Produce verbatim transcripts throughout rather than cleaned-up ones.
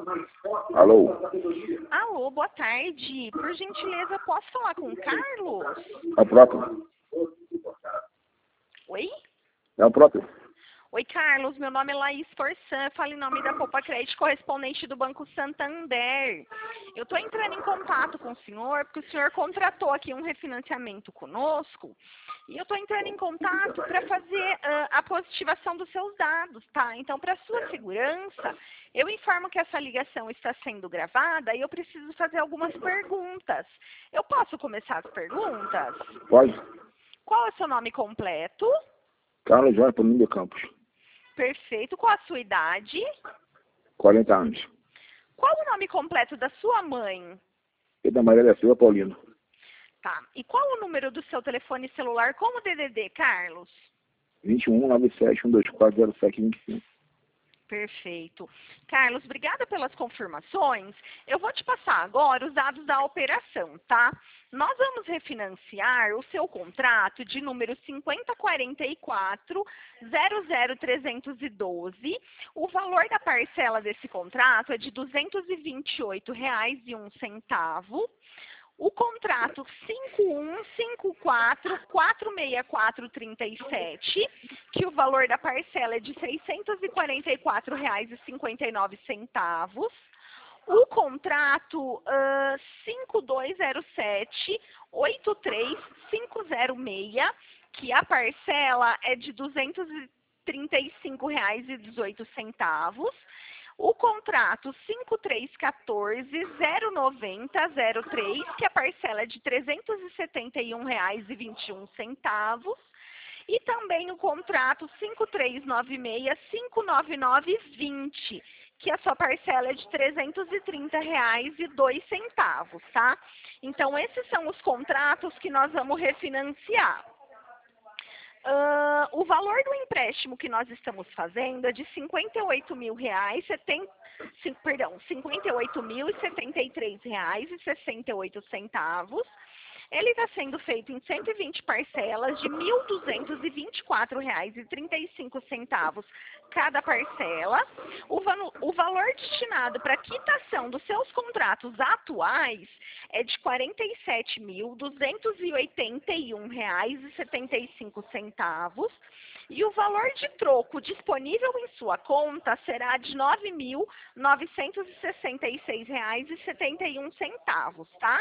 Alô? Alô, boa tarde. Por gentileza, posso falar com o Carlos? É o próprio? Oi? É o próprio? Oi, Carlos. Meu nome é Laís Forçan. Eu falo em nome da Poupa Crédito, correspondente do Banco Santander. Eu estou entrando em contato com o senhor, porque o senhor contratou aqui um refinanciamento conosco. E eu estou entrando em contato para fazer uh, a positivação dos seus dados, tá? Então, para sua segurança, eu informo que essa ligação está sendo gravada e eu preciso fazer algumas perguntas. Eu posso começar as perguntas? Pode? Qual é o seu nome completo? Carlos Jorge Paulinho de Campos. Perfeito. Qual a sua idade? quarenta anos. Qual o nome completo da sua mãe? E da Maria da Silva Paulino. Tá. E qual o número do seu telefone celular como D D D, Carlos? vinte e um, nove sete, um dois quatro, zero sete, vinte e cinco. Perfeito. Carlos, obrigada pelas confirmações. Eu vou te passar agora os dados da operação, tá? Nós vamos refinanciar o seu contrato de número cinco zero quatro quatro, zero zero trezentos e doze. O valor da parcela desse contrato é de duzentos e vinte e oito reais e um centavo. O contrato cinco um cinco quatro, quatro seis quatro três sete, que o valor da parcela é de seiscentos e quarenta e quatro reais e cinquenta e nove centavos. O contrato uh, cinco dois zero sete, oito três cinco zero seis, que a parcela é de duzentos e trinta e cinco reais e dezoito centavos. O contrato cinco três um quatro, zero nove zero zero três, que a parcela é de trezentos e setenta e um reais e vinte e um centavos. E também o contrato cinco três nove seis, cinco nove nove vinte, que a sua parcela é de trezentos e trinta reais e dois centavos, tá? Então, esses são os contratos que nós vamos refinanciar. Uh, o valor do empréstimo que nós estamos fazendo é de cinquenta e oito mil reais, setenta, perdão, cinquenta e oito mil e setenta e três reais e sessenta e oito centavos. Ele está sendo feito em cento e vinte parcelas de mil duzentos e vinte e quatro reais e trinta e cinco centavos cada parcela. O, valo, o valor destinado para quitação dos seus contratos atuais é de quarenta e sete mil duzentos e oitenta e um reais e setenta e cinco centavos. E o valor de troco disponível em sua conta será de nove mil novecentos e sessenta e seis reais e setenta e um centavos, tá?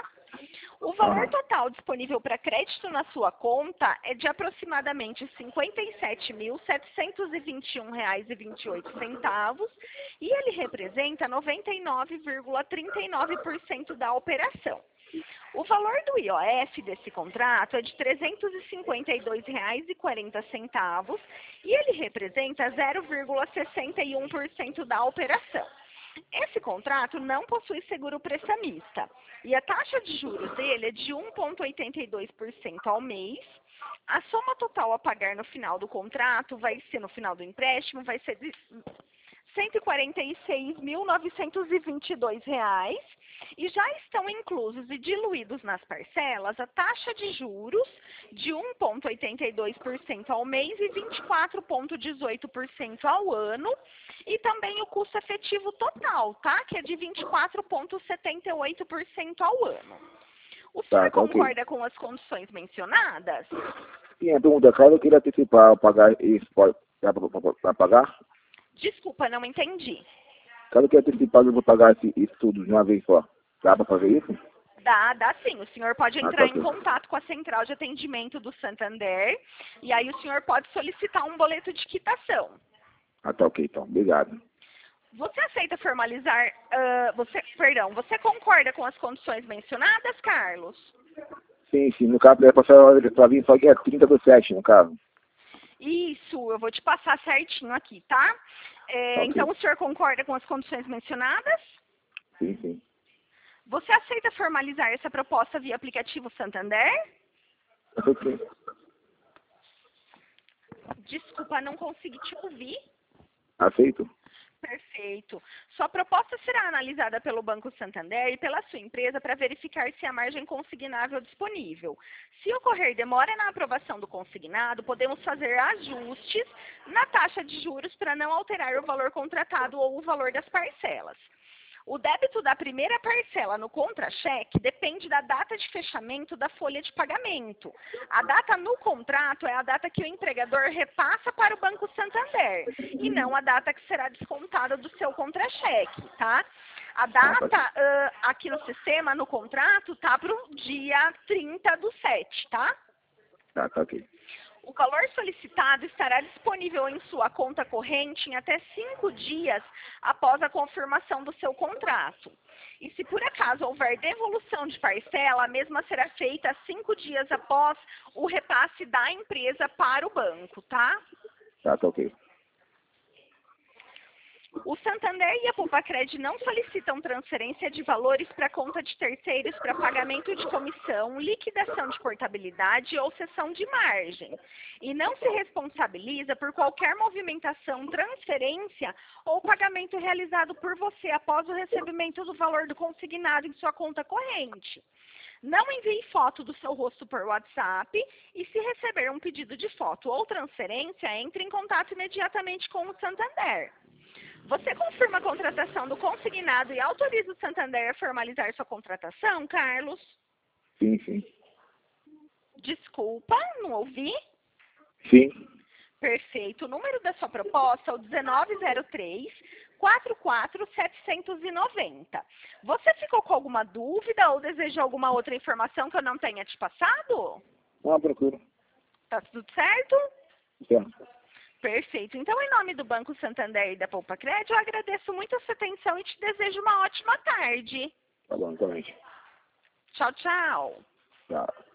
O valor total disponível para crédito na sua conta é de aproximadamente cinquenta e sete mil setecentos e vinte e um reais e vinte e oito centavos e ele representa noventa e nove vírgula trinta e nove por cento da operação. O valor do I O F desse contrato é de trezentos e cinquenta e dois reais e quarenta centavos e ele representa zero vírgula sessenta e um por cento da operação. Esse contrato não possui seguro prestamista e a taxa de juros dele é de um vírgula oitenta e dois por cento ao mês. A soma total a pagar no final do contrato vai ser, no final do empréstimo, vai ser de cento e quarenta e seis mil novecentos e vinte e dois reais e já estão inclusos e diluídos nas parcelas a taxa de juros de um vírgula oitenta e dois por cento ao mês e vinte e quatro vírgula dezoito por cento ao ano e também o custo efetivo total, tá? Que é de vinte e quatro vírgula setenta e oito por cento ao ano. O senhor Tá, tá, concorda ok. com as condições mencionadas? Sim, a pergunta, caso eu queria antecipar, pagar isso, pode, dá para pagar? Desculpa, não entendi. Caso eu queira antecipar, eu vou pagar esse, isso tudo de uma vez só. Dá para fazer isso? Dá, dá sim. O senhor pode Ah, tá, entrar em ok. contato com a central de atendimento do Santander e aí o senhor pode solicitar um boleto de quitação. Ah, tá, ok, então. Obrigado. Você aceita formalizar, uh, você, perdão, você concorda com as condições mencionadas, Carlos? Sim, sim. No caso, é para vir só que é trinta do sete, no caso. Isso, eu vou te passar certinho aqui, tá? É, Tá, ok. então o senhor concorda com as condições mencionadas? Sim, sim. Você aceita formalizar essa proposta via aplicativo Santander? Ok. Desculpa, não consegui te ouvir. Aceito? Perfeito. Sua proposta será analisada pelo Banco Santander e pela sua empresa para verificar se há margem consignável disponível. Se ocorrer demora na aprovação do consignado, podemos fazer ajustes na taxa de juros para não alterar o valor contratado ou o valor das parcelas. O débito da primeira parcela no contra-cheque depende da data de fechamento da folha de pagamento. A data no contrato é a data que o empregador repassa para o Banco Santander e não a data que será descontada do seu contra-cheque, tá? A data uh, aqui no sistema, no contrato, tá para o dia trinta do sete, tá? Tá, tá ok. O valor solicitado estará disponível em sua conta corrente em até cinco dias após a confirmação do seu contrato. E se por acaso houver devolução de parcela, a mesma será feita cinco dias após o repasse da empresa para o banco, tá? Tá, tá ok. O Santander e a Poupa-Cred não solicitam transferência de valores para conta de terceiros para pagamento de comissão, liquidação de portabilidade ou cessão de margem. E não se responsabiliza por qualquer movimentação, transferência ou pagamento realizado por você após o recebimento do valor do consignado em sua conta corrente. Não envie foto do seu rosto por WhatsApp e, se receber um pedido de foto ou transferência, entre em contato imediatamente com o Santander. Você confirma a contratação do consignado e autoriza o Santander a formalizar sua contratação, Carlos? Sim, sim. Desculpa, não ouvi? Sim. Perfeito. O número da sua proposta é o dezenove zero três, quatro quatro sete nove zero. Você ficou com alguma dúvida ou deseja alguma outra informação que eu não tenha te passado? Ah, procura. Tá tudo certo? Certo. Perfeito. Então, em nome do Banco Santander e da Poupa-Cred, eu agradeço muito a sua atenção e te desejo uma ótima tarde. Tá bom, então é isso. Tchau, tchau. Tchau.